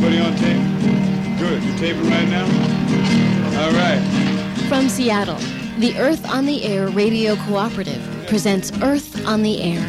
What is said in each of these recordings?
Everybody on tape? Good. You're taping right now? All right. From Seattle, the Earth on the Air Radio Cooperative presents Earth on the Air.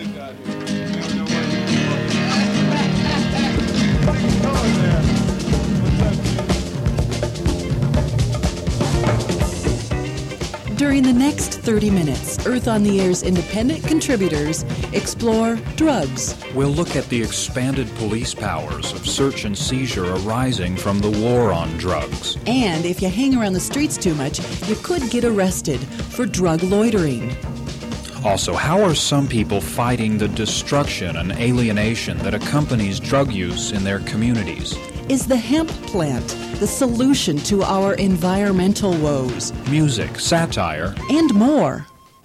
During the next 30 minutes, Earth on the Air's independent contributors explore drugs. We'll look at the expanded police powers of search and seizure arising from the war on drugs. And if you hang around the streets too much, you could get arrested for drug loitering. Also, how are some people fighting the destruction and alienation that accompanies drug use in their communities? Is the hemp plant the solution to our environmental woes? Music, satire, and more.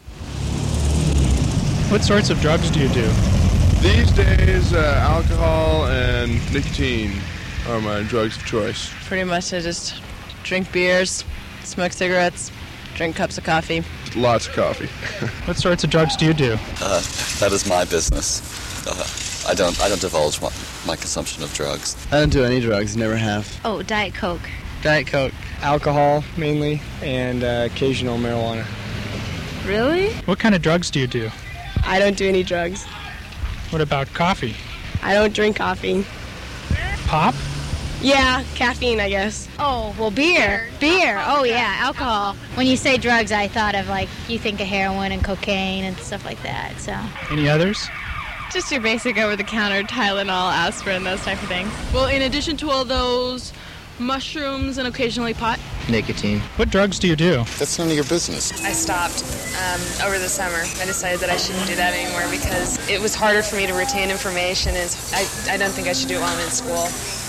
What sorts of drugs do you do? These days, alcohol and nicotine are my drugs of choice. Pretty much I just drink beers, smoke cigarettes, drink cups of coffee. Lots of coffee. What sorts of drugs do you do? That is my business. I don't divulge my consumption of drugs. I don't do any drugs, never have. Oh, Diet Coke. Diet Coke. Alcohol, mainly, and occasional marijuana. Really? What kind of drugs do you do? I don't do any drugs. What about coffee? I don't drink coffee. Pop? Yeah, caffeine, I guess. Oh, well, beer. Oh, yeah, alcohol. When you say drugs, I thought of, you think of heroin and cocaine and stuff like that, so. Any others? Just your basic over-the-counter Tylenol, aspirin, those type of things. Well, in addition to all those, mushrooms and occasionally pot. Nicotine. What drugs do you do? That's none of your business. I stopped over the summer. I decided that I shouldn't do that anymore because it was harder for me to retain information. And I don't think I should do it while I'm in school.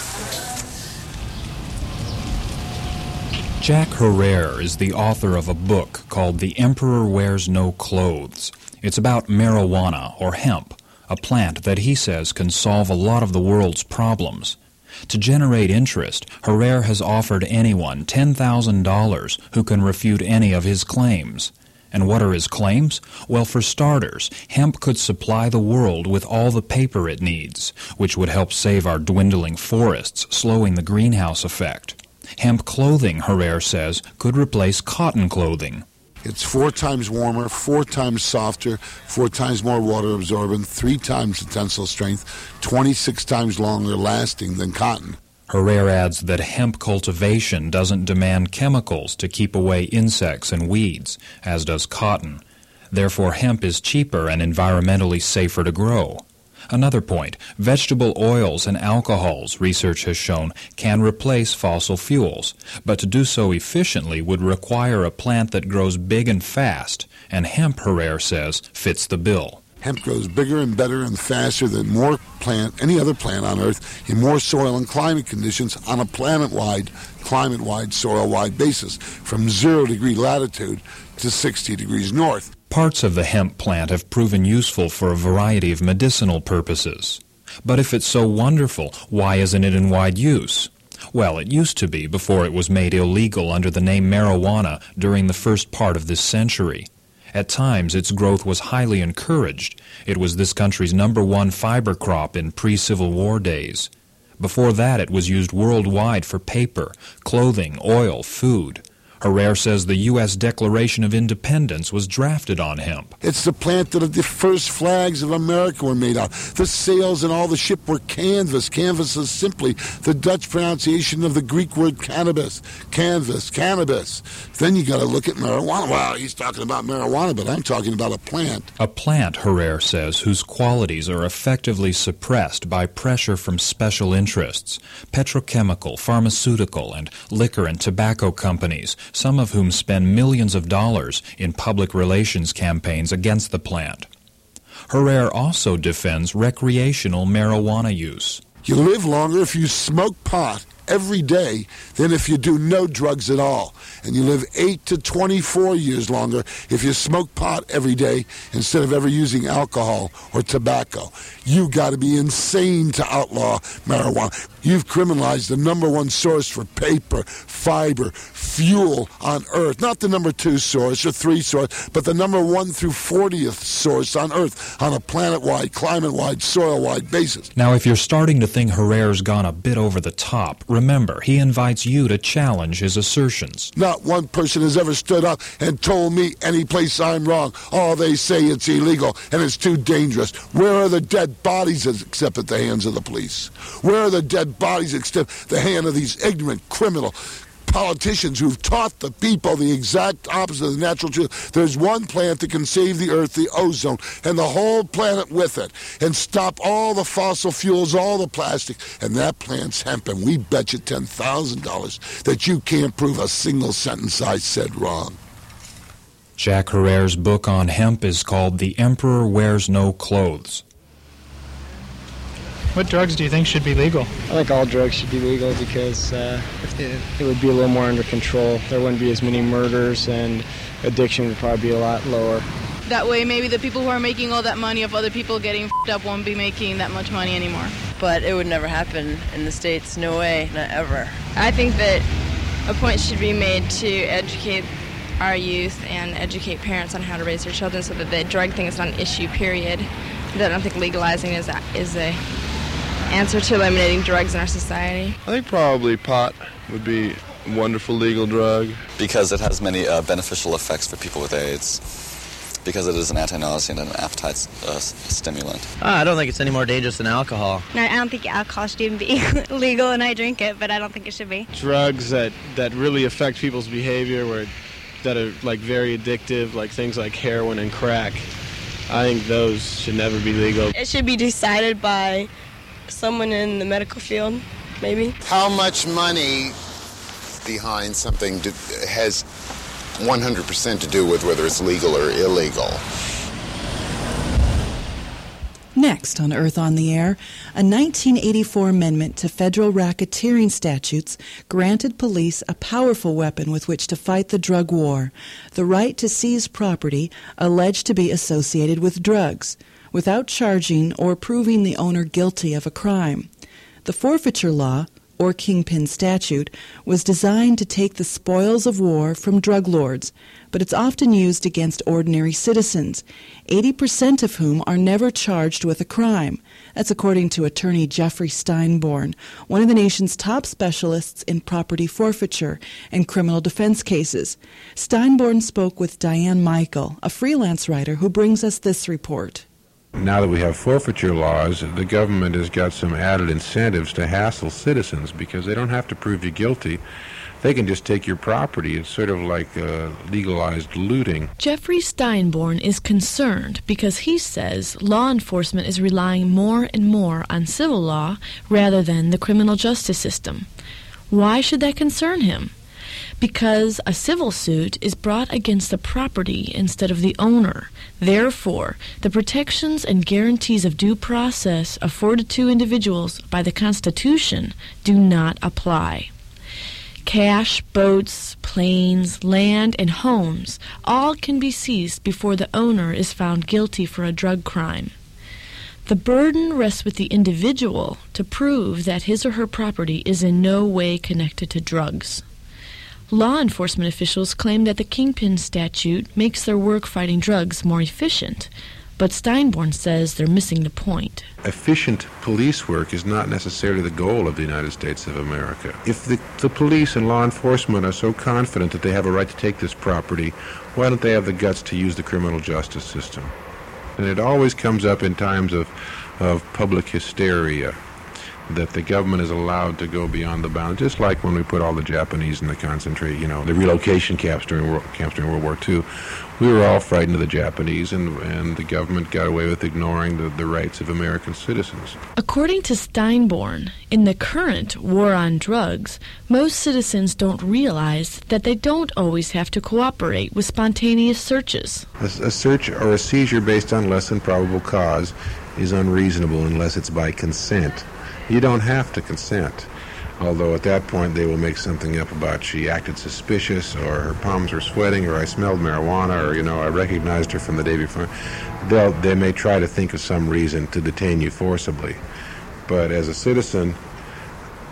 Jack Herer is the author of a book called The Emperor Wears No Clothes. It's about marijuana, or hemp, a plant that he says can solve a lot of the world's problems. To generate interest, Herer has offered anyone $10,000 who can refute any of his claims. And what are his claims? Well, for starters, hemp could supply the world with all the paper it needs, which would help save our dwindling forests, slowing the greenhouse effect. Hemp clothing, Herer says, could replace cotton clothing. It's 4 times warmer, 4 times softer, 4 times more water absorbent, 3 times the tensile strength, 26 times longer lasting than cotton. Herer adds that hemp cultivation doesn't demand chemicals to keep away insects and weeds, as does cotton. Therefore, hemp is cheaper and environmentally safer to grow. Another point, vegetable oils and alcohols, research has shown, can replace fossil fuels, but to do so efficiently would require a plant that grows big and fast, and hemp, Herer says, fits the bill. Hemp grows bigger and better and faster than any other plant on Earth in more soil and climate conditions on a planet-wide, climate-wide, soil-wide basis, from 0-degree latitude to 60 degrees north. Parts of the hemp plant have proven useful for a variety of medicinal purposes. But if it's so wonderful, why isn't it in wide use? Well, it used to be before it was made illegal under the name marijuana during the first part of this century. At times, its growth was highly encouraged. It was this country's #1 fiber crop in pre-Civil War days. Before that, it was used worldwide for paper, clothing, oil, food. Herer says the U.S. Declaration of Independence was drafted on hemp. It's the plant that the first flags of America were made on. The sails and all the ship were canvas. Canvas is simply the Dutch pronunciation of the Greek word cannabis. Canvas, cannabis. Then you got to look at marijuana. Well, he's talking about marijuana, but I'm talking about a plant. A plant, Herer says, whose qualities are effectively suppressed by pressure from special interests, petrochemical, pharmaceutical, and liquor and tobacco companies, some of whom spend millions of dollars in public relations campaigns against the plant. Herer also defends recreational marijuana use. You live longer if you smoke pot every day than if you do no drugs at all. And you live 8 to 24 years longer if you smoke pot every day instead of ever using alcohol or tobacco. You got to be insane to outlaw marijuana. You've criminalized the number one source for paper, fiber, fuel on Earth. Not the number 2 source or 3 source, but the number 1 through 40th source on Earth on a planet-wide, climate-wide, soil-wide basis. Now, if you're starting to think Herrera's gone a bit over the top, remember, he invites you to challenge his assertions. Not one person has ever stood up and told me any place I'm wrong. Oh, they say it's illegal and it's too dangerous. Where are the dead bodies except at the hands of the police? Where are the dead bodies except the hand of these ignorant criminal politicians who've taught the people the exact opposite of the natural truth? There's one plant that can save the Earth, the ozone, and the whole planet with it, and stop all the fossil fuels, all the plastic, and that plant's hemp, and we bet you $10,000 that you can't prove a single sentence I said wrong. Jack Herrera's book on hemp is called The Emperor Wears No Clothes. What drugs do you think should be legal? I think all drugs should be legal because it would be a little more under control. There wouldn't be as many murders, and addiction would probably be a lot lower. That way, maybe the people who are making all that money of other people getting f***ed up won't be making that much money anymore. But it would never happen in the States. No way, not ever. I think that a point should be made to educate our youth and educate parents on how to raise their children so that the drug thing is not an issue, period. I don't think legalizing is a answer to eliminating drugs in our society. I think probably pot would be a wonderful legal drug. Because it has many beneficial effects for people with AIDS. Because it is an anti-nausea and an appetite stimulant. I don't think it's any more dangerous than alcohol. No, I don't think alcohol should even be legal, and I drink it, but I don't think it should be. Drugs that really affect people's behavior, that are like very addictive, like things like heroin and crack, I think those should never be legal. It should be decided by someone in the medical field, maybe. How much money behind something has 100% to do with whether it's legal or illegal? Next on Earth on the Air, a 1984 amendment to federal racketeering statutes granted police a powerful weapon with which to fight the drug war, the right to seize property alleged to be associated with drugs, without charging or proving the owner guilty of a crime. The forfeiture law, or kingpin statute, was designed to take the spoils of war from drug lords, but it's often used against ordinary citizens, 80% of whom are never charged with a crime. That's according to attorney Jeffrey Steinborn, one of the nation's top specialists in property forfeiture and criminal defense cases. Steinborn spoke with Diane Michael, a freelance writer who brings us this report. Now that we have forfeiture laws, the government has got some added incentives to hassle citizens because they don't have to prove you guilty. They can just take your property. It's sort of like legalized looting. Jeffrey Steinborn is concerned because he says law enforcement is relying more and more on civil law rather than the criminal justice system. Why should that concern him? Because a civil suit is brought against the property instead of the owner. Therefore, the protections and guarantees of due process afforded to individuals by the Constitution do not apply. Cash, boats, planes, land, and homes all can be seized before the owner is found guilty for a drug crime. The burden rests with the individual to prove that his or her property is in no way connected to drugs. Law enforcement officials claim that the Kingpin statute makes their work fighting drugs more efficient, but Steinborn says they're missing the point. Efficient police work is not necessarily the goal of the United States of America. If the police and law enforcement are so confident that they have a right to take this property, why don't they have the guts to use the criminal justice system? And it always comes up in times of public hysteria, that the government is allowed to go beyond the bounds, just like when we put all the Japanese in the the relocation camps during World War II. We were all frightened of the Japanese, and the government got away with ignoring the rights of American citizens. According to Steinborn, in the current war on drugs, most citizens don't realize that they don't always have to cooperate with spontaneous searches. A search or a seizure based on less than probable cause is unreasonable unless it's by consent. You don't have to consent, although at that point they will make something up about she acted suspicious, or her palms were sweating, or I smelled marijuana, or, I recognized her from the day before. They may try to think of some reason to detain you forcibly. But as a citizen,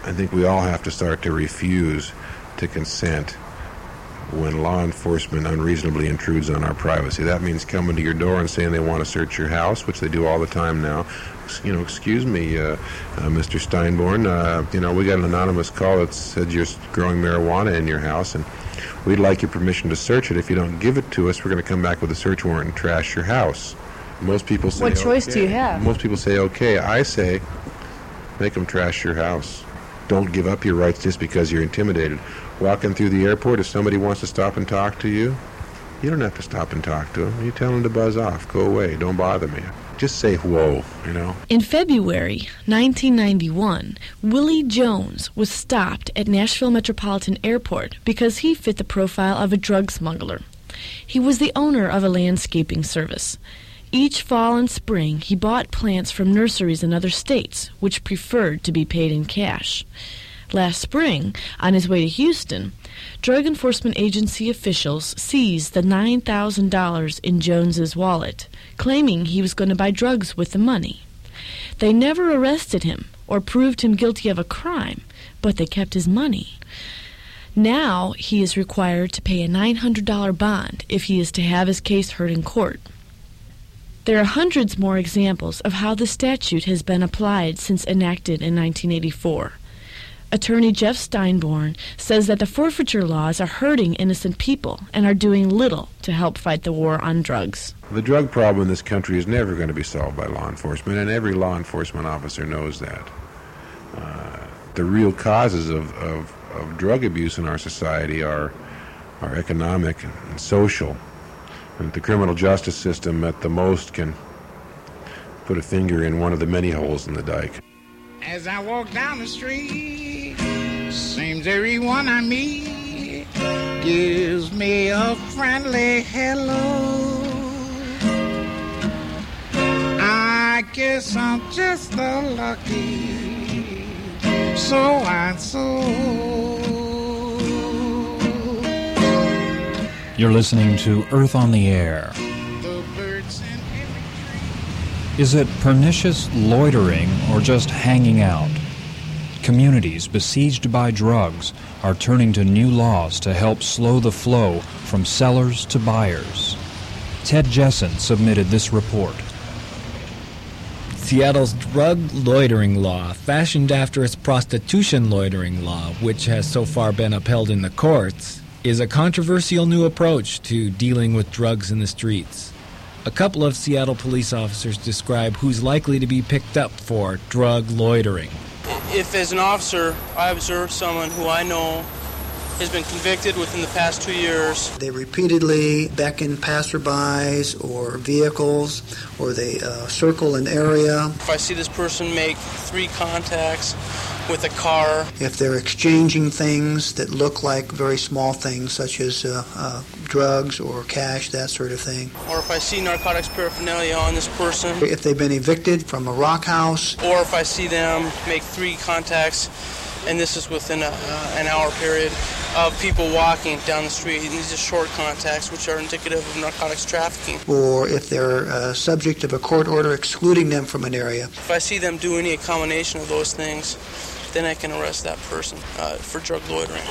I think we all have to start to refuse to consent when law enforcement unreasonably intrudes on our privacy. That means coming to your door and saying they want to search your house, which they do all the time now. Excuse me, Mr. Steinborn, we got an anonymous call that said you're growing marijuana in your house, and we'd like your permission to search it. If you don't give it to us, we're going to come back with a search warrant and trash your house. Most people say, what choice okay. do you have? Most people say, okay. I say, make them trash your house. Don't give up your rights just because you're intimidated. Walking through the airport, if somebody wants to stop and talk to you, you don't have to stop and talk to them. You tell them to buzz off. Go away. Don't bother me. Just say whoa, In February 1991, Willie Jones was stopped at Nashville Metropolitan Airport because he fit the profile of a drug smuggler. He was the owner of a landscaping service. Each fall and spring, he bought plants from nurseries in other states, which preferred to be paid in cash. Last spring, on his way to Houston, Drug Enforcement Agency officials seized the $9,000 in Jones's wallet, claiming he was going to buy drugs with the money. They never arrested him or proved him guilty of a crime, but they kept his money. Now he is required to pay a $900 bond if he is to have his case heard in court. There are hundreds more examples of how the statute has been applied since enacted in 1984. Attorney Jeff Steinborn says that the forfeiture laws are hurting innocent people and are doing little to help fight the war on drugs. The drug problem in this country is never going to be solved by law enforcement, and every law enforcement officer knows that. The real causes of drug abuse in our society are economic and social. And the criminal justice system at the most can put a finger in one of the many holes in the dike. As I walk down the street, seems everyone I meet gives me a friendly hello. I guess I'm just a lucky so-and-so. You're listening to Earth on the Air. Is it pernicious loitering or just hanging out? Communities besieged by drugs are turning to new laws to help slow the flow from sellers to buyers. Ted Jessen submitted this report. Seattle's drug loitering law, fashioned after its prostitution loitering law, which has so far been upheld in the courts, is a controversial new approach to dealing with drugs in the streets. A couple of Seattle police officers describe who's likely to be picked up for drug loitering. If, as an officer, I observe someone who I know has been convicted within the past 2 years. They repeatedly beckon passerbys or vehicles, or they circle an area. If I see this person make 3 contacts with a car. If they're exchanging things that look like very small things, such as drugs or cash, that sort of thing. Or if I see narcotics paraphernalia on this person. If they've been evicted from a rock house. Or if I see them make 3 contacts, and this is within an hour period, of people walking down the street. And these are short contacts, which are indicative of narcotics trafficking. Or if they're subject of a court order excluding them from an area. If I see them do any combination of those things, then I can arrest that person for drug loitering.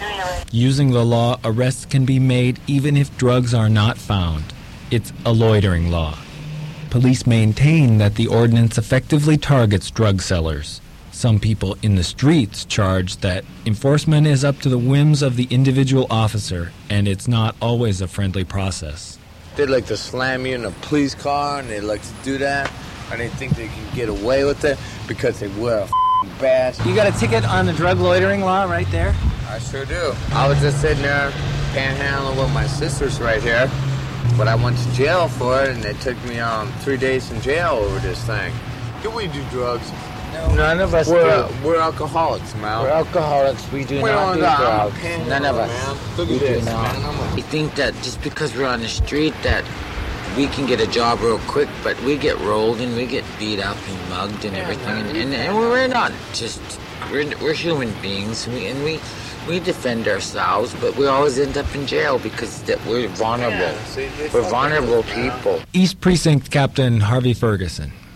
Using the law, arrests can be made even if drugs are not found. It's a loitering law. Police maintain that the ordinance effectively targets drug sellers. Some people in the streets charge that enforcement is up to the whims of the individual officer, and it's not always a friendly process. They like to slam you in a police car, and they like to do that, and they think they can get away with it because they wear a badge. You got a ticket on the drug loitering law right there? I sure do. I was just sitting there panhandling with my sisters right here, but I went to jail for it, and they took me on 3 days in jail over this thing. Can we do drugs? No. None of us do. We're alcoholics, man. We're alcoholics. We do not do drugs. None of us. Man. Look at this, man. We think that just because we're on the street that we can get a job real quick, but we get rolled and we get beat up and mugged and everything, and we're not just we're human beings, and we defend ourselves, but we always end up in jail because we're vulnerable. We're vulnerable people. East Precinct Captain Harvey Ferguson.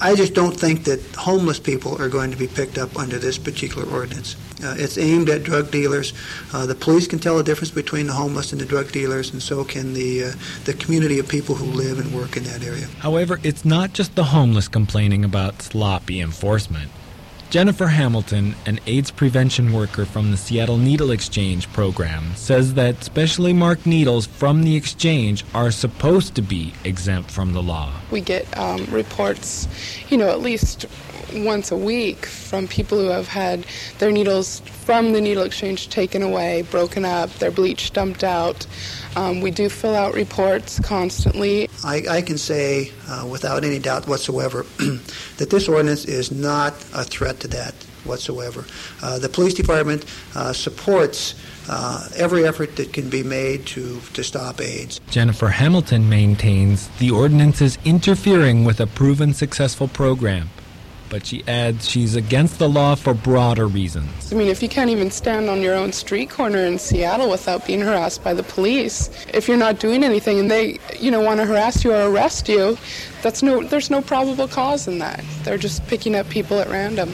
I just don't think that homeless people are going to be picked up under this particular ordinance. It's aimed at drug dealers. The police can tell the difference between the homeless and the drug dealers, and so can the community of people who live and work in that area. However, it's not just the homeless complaining about sloppy enforcement. Jennifer Hamilton, an AIDS prevention worker from the Seattle Needle Exchange program, says that specially marked needles from the exchange are supposed to be exempt from the law. We get reports, at least once a week from people who have had their needles from the needle exchange taken away, broken up, their bleach dumped out. We do fill out reports constantly. I can say without any doubt whatsoever that this ordinance is not a threat to that whatsoever. The police department supports every effort that can be made to stop AIDS. Jennifer Hamilton maintains the ordinance is interfering with a proven successful program. But she adds she's against the law for broader reasons. I mean, if you can't even stand on your own street corner in Seattle without being harassed by the police, if you're not doing anything and they, want to harass you or arrest you, there's no probable cause in that. They're just picking up people at random.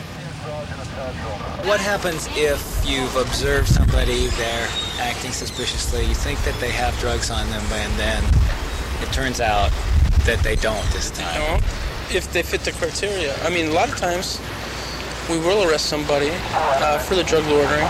What happens if you've observed somebody, they're acting suspiciously, you think that they have drugs on them, and then it turns out that they don't this time? If they fit the criteria. I mean, a lot of times we will arrest somebody for the drug loitering,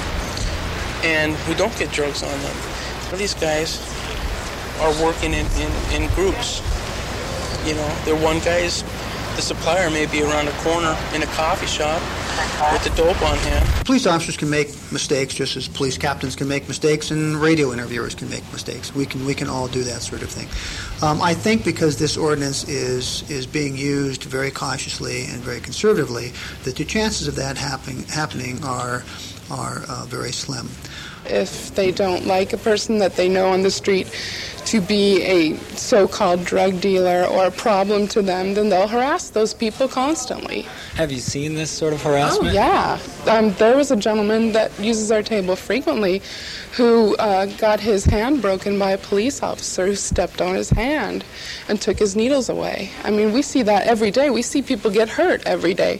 and we don't get drugs on them. These guys are working in groups. They're one guy's, the supplier may be around a corner in a coffee shop with the dope on hand. Police officers can make mistakes just as police captains can make mistakes and radio interviewers can make mistakes. We can all do that sort of thing. I think because this ordinance is being used very cautiously and very conservatively, that the chances of that happening are very slim. If they don't like a person that they know on the street to be a so-called drug dealer or a problem to them, then they'll harass those people constantly. Have you seen this sort of harassment? Oh, yeah. There was a gentleman that uses our table frequently who got his hand broken by a police officer who stepped on his hand and took his needles away. I mean, we see that every day. We see people get hurt every day.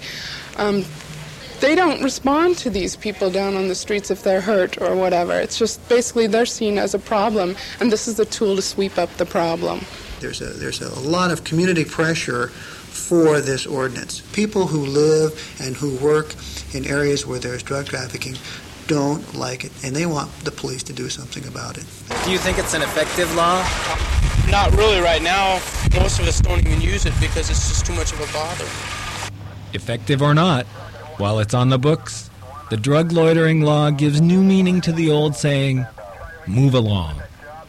They don't respond to these people down on the streets if they're hurt or whatever. It's just basically they're seen as a problem, and this is the tool to sweep up the problem. There's a lot of community pressure for this ordinance. People who live and who work in areas where there's drug trafficking don't like it, and they want the police to do something about it. Do you think it's an effective law? Not really right now. Most of us don't even use it because it's just too much of a bother. Effective or not, while it's on the books, the drug loitering law gives new meaning to the old saying, move along.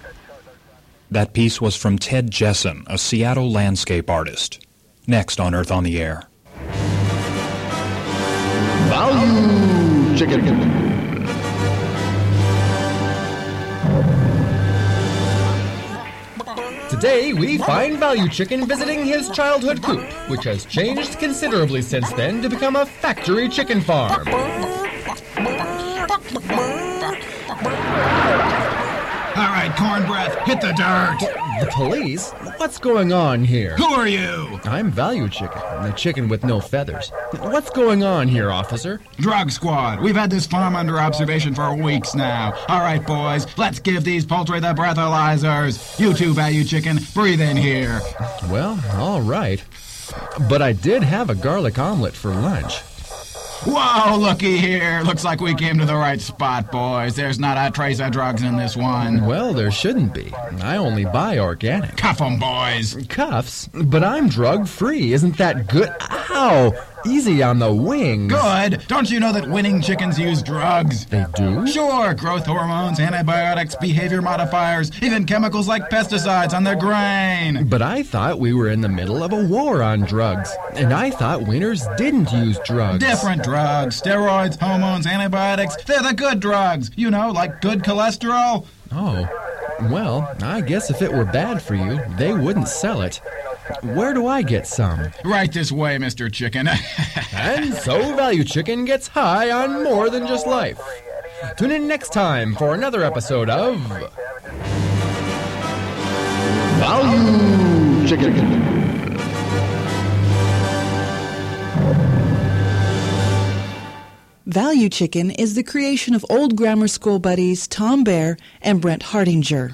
That piece was from Ted Jessen, a Seattle landscape artist. Next on Earth on the Air. Value Chicken. Today, we find Value Chicken visiting his childhood coop, which has changed considerably since then to become a factory chicken farm. All right, corn breath, hit the dirt. The police? What's going on here? Who are you? I'm Value Chicken, the chicken with no feathers. What's going on here, officer? Drug squad. We've had this farm under observation for weeks now. All right, boys, let's give these poultry the breathalyzers. You too, Value Chicken, breathe in here. Well, all right. But I did have a garlic omelet for lunch. Whoa, looky here. Looks like we came to the right spot, boys. There's not a trace of drugs in this one. Well, there shouldn't be. I only buy organic. Cuff 'em, boys. Cuffs? But I'm drug-free. Isn't that good? Ow! Easy on the wings. Good. Don't you know that winning chickens use drugs? They do? Sure. Growth hormones, antibiotics, behavior modifiers, even chemicals like pesticides on their grain. But I thought we were in the middle of a war on drugs. And I thought winners didn't use drugs. Different drugs. Steroids, hormones, antibiotics. They're the good drugs. You know, like good cholesterol. Oh. Well, I guess if it were bad for you, they wouldn't sell it. Where do I get some? Right this way, Mr. Chicken. And so Value Chicken gets high on more than just life. Tune in next time for another episode of Value Chicken. Value Chicken is the creation of old grammar school buddies Tom Baer and Brent Hardinger.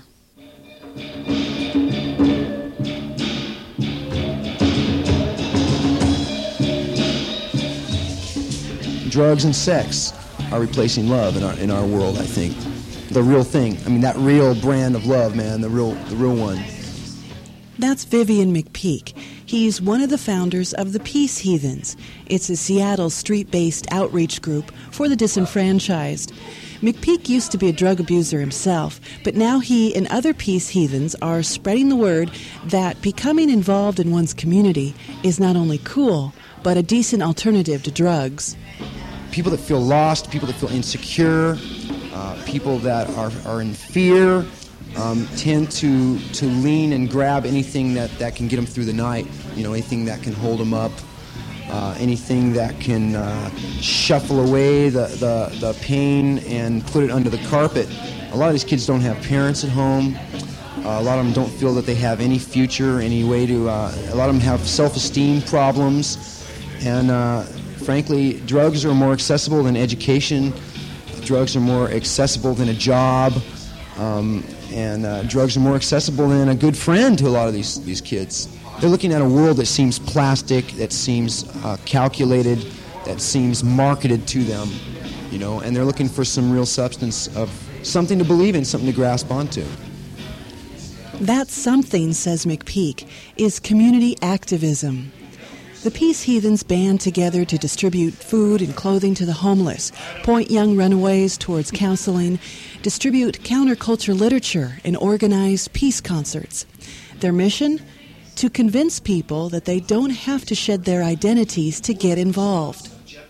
Drugs and sex are replacing love in our world, I think. The real thing. I mean, that real brand of love, man, the real one. That's Vivian McPeak. He's one of the founders of the Peace Heathens. It's a Seattle street-based outreach group for the disenfranchised. McPeak used to be a drug abuser himself, but now he and other Peace Heathens are spreading the word that becoming involved in one's community is not only cool, but a decent alternative to drugs. People that feel lost, people that feel insecure, people that are in fear, tend to lean and grab anything that can get them through the night. You know, anything that can hold them up, anything that can shuffle away the pain and put it under the carpet. A lot of these kids don't have parents at home. A lot of them don't feel that they have any future, any way to. A lot of them have self-esteem problems, and frankly, drugs are more accessible than education. Drugs are more accessible than a job. And drugs are more accessible than a good friend to a lot of these kids. They're looking at a world that seems plastic, that seems calculated, that seems marketed to them, you know, and they're looking for some real substance of something to believe in, something to grasp onto. That something, says McPeak, is community activism. The Peace Heathens band together to distribute food and clothing to the homeless, point young runaways towards counseling, distribute counterculture literature, and organize peace concerts. Their mission? To convince people that they don't have to shed their identities to get involved.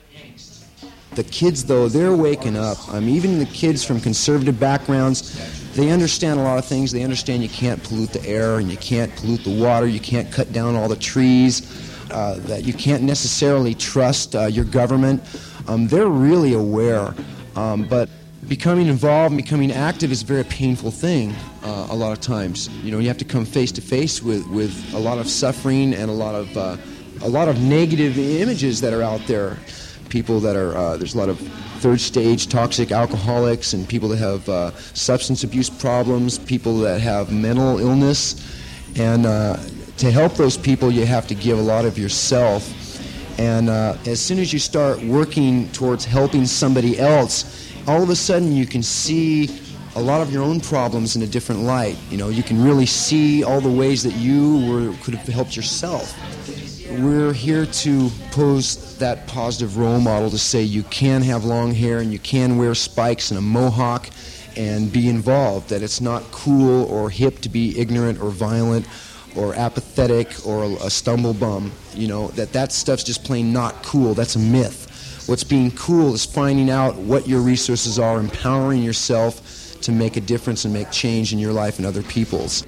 The kids, though, they're waking up. Even the kids from conservative backgrounds, they understand a lot of things. They understand you can't pollute the air and you can't pollute the water, you can't cut down all the trees. That you can't necessarily trust your government. They're really aware, but becoming involved and becoming active is a very painful thing a lot of times. You know, you have to come face to face with a lot of suffering and a lot of negative images that are out there. People that are, there's a lot of third stage toxic alcoholics and people that have substance abuse problems, people that have mental illness, and to help those people, you have to give a lot of yourself. And as soon as you start working towards helping somebody else, all of a sudden you can see a lot of your own problems in a different light. You know, you can really see all the ways that you could have helped yourself. We're here to pose that positive role model to say you can have long hair and you can wear spikes and a mohawk and be involved, that it's not cool or hip to be ignorant or violent or apathetic or a stumble bum, you know, that stuff's just plain not cool. That's a myth. What's being cool is finding out what your resources are, empowering yourself to make a difference and make change in your life and other people's.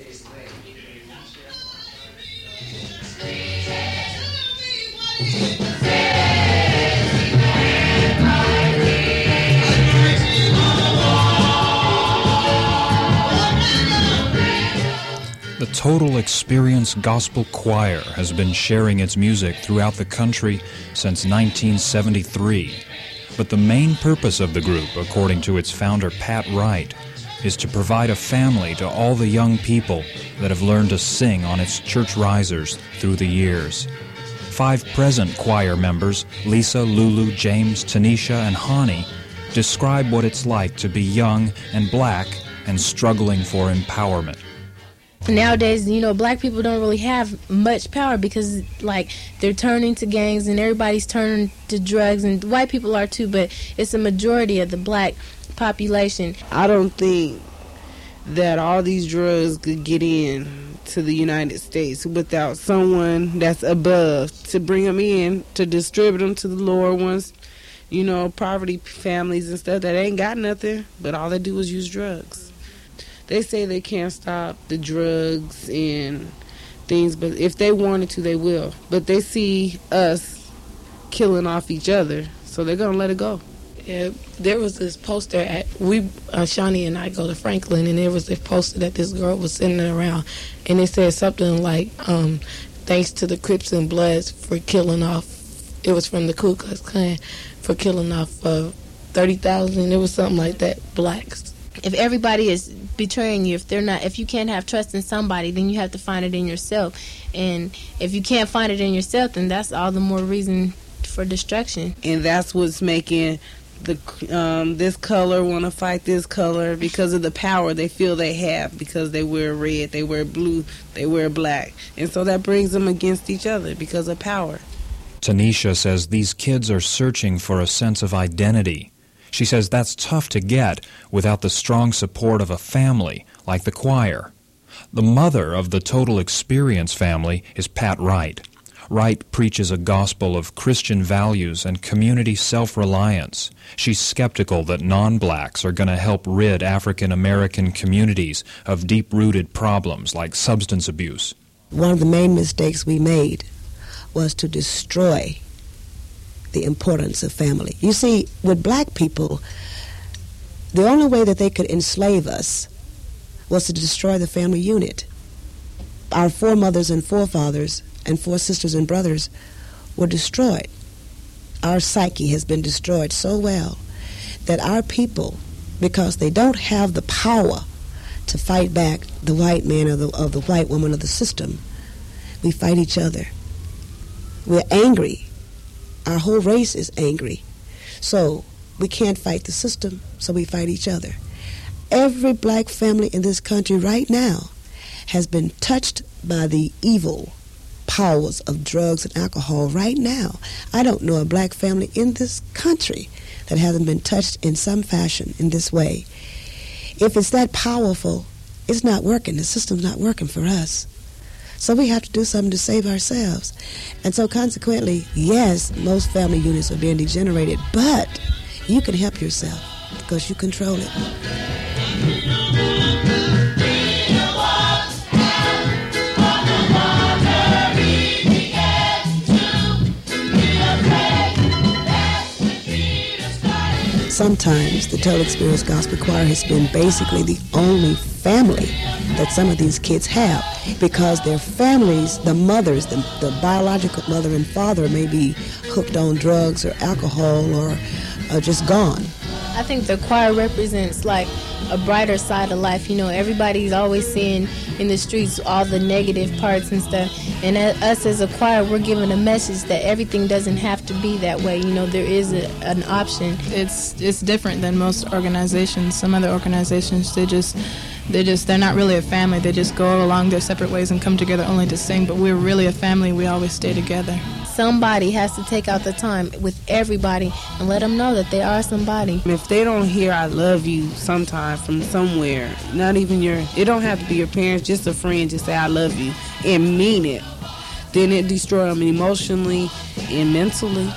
The Total Experience Gospel Choir has been sharing its music throughout the country since 1973. But the main purpose of the group, according to its founder Pat Wright, is to provide a family to all the young people that have learned to sing on its church risers through the years. 5 present choir members, Lisa, Lulu, James, Tanisha, and Hani, describe what it's like to be young and black and struggling for empowerment. Nowadays, you know, black people don't really have much power because, like, they're turning to gangs and everybody's turning to drugs, and white people are too, but it's a majority of the black population. I don't think that all these drugs could get in to the United States without someone that's above to bring them in, to distribute them to the lower ones, you know, poverty families and stuff that ain't got nothing, but all they do is use drugs. They say they can't stop the drugs and things, but if they wanted to, they will. But they see us killing off each other, so they're going to let it go. Yeah, there was this poster at, Shawnee and I go to Franklin, and there was this poster that this girl was sending around, and it said something like, thanks to the Crips and Bloods for killing off it was from the Ku Klux Klan for killing off 30,000. It was something like that, blacks. If everybody is betraying you, if you can't have trust in somebody, then you have to find it in yourself. And if you can't find it in yourself, then that's all the more reason for destruction. And that's what's making this color want to fight this color, because of the power they feel they have, because they wear red, they wear blue, they wear black. And so that brings them against each other because of power. Tanisha says these kids are searching for a sense of identity. She says that's tough to get without the strong support of a family like the choir. The mother of the Total Experience family is Pat Wright. Wright preaches a gospel of Christian values and community self-reliance. She's skeptical that non-blacks are going to help rid African American communities of deep-rooted problems like substance abuse. One of the main mistakes we made was to destroy the importance of family. You see, with black people, the only way that they could enslave us was to destroy the family unit. Our foremothers and forefathers and four sisters and brothers were destroyed. Our psyche has been destroyed so well that our people, because they don't have the power to fight back the white man or the white woman of the system, we fight each other. We're angry. Our whole race is angry. So we can't fight the system, so we fight each other. Every black family in this country right now has been touched by the evil powers of drugs and alcohol right now. I don't know a black family in this country that hasn't been touched in some fashion in this way. If it's that powerful, it's not working. The system's not working for us. So we have to do something to save ourselves. And so consequently, yes, most family units are being degenerated, but you can help yourself because you control it. Sometimes the Total Experience Gospel Choir has been basically the only family that some of these kids have, because their families, the mothers, the biological mother and father may be hooked on drugs or alcohol or just gone. I think the choir represents like a brighter side of life. You know, everybody's always seeing in the streets all the negative parts and stuff. And us as a choir, we're given a message that everything doesn't have to be that way. You know, there is an option. It's different than most organizations. Some other organizations, they're not really a family. They just go along their separate ways and come together only to sing. But we're really a family. We always stay together. Somebody has to take out the time with everybody and let them know that they are somebody. If they don't hear I love you sometime from somewhere, not even it don't have to be your parents, just a friend, just say I love you and mean it, then it destroys them emotionally and mentally.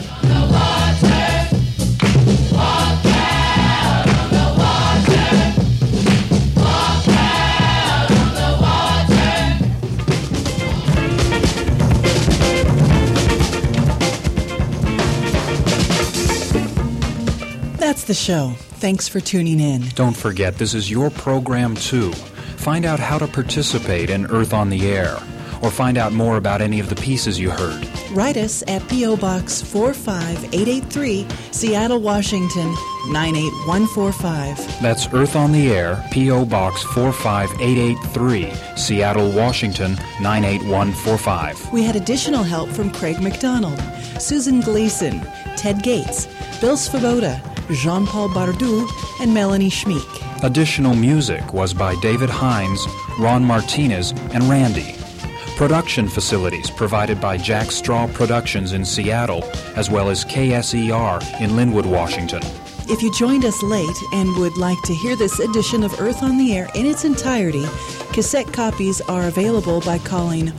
That's the show. Thanks for tuning in. Don't forget, this is your program too. Find out how to participate in Earth on the Air, or find out more about any of the pieces you heard. Write us at P.O. Box 45883, Seattle, Washington, 98145. That's Earth on the Air, P.O. Box 45883, Seattle, Washington, 98145. We had additional help from Craig McDonald, Susan Gleason, Ted Gates, Bill Svoboda, Jean-Paul Bardou, and Melanie Schmeek. Additional music was by David Hines, Ron Martinez, and Randy. Production facilities provided by Jack Straw Productions in Seattle, as well as KSER in Linwood, Washington. If you joined us late and would like to hear this edition of Earth on the Air in its entirety, cassette copies are available by calling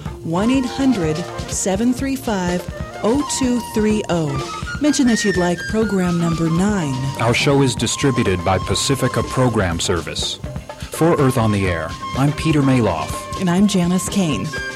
1-800-735-0230. Mention that you'd like program number 9. Our show is distributed by Pacifica Program Service. For Earth on the Air, I'm Peter Maloff. And I'm Janice Kane.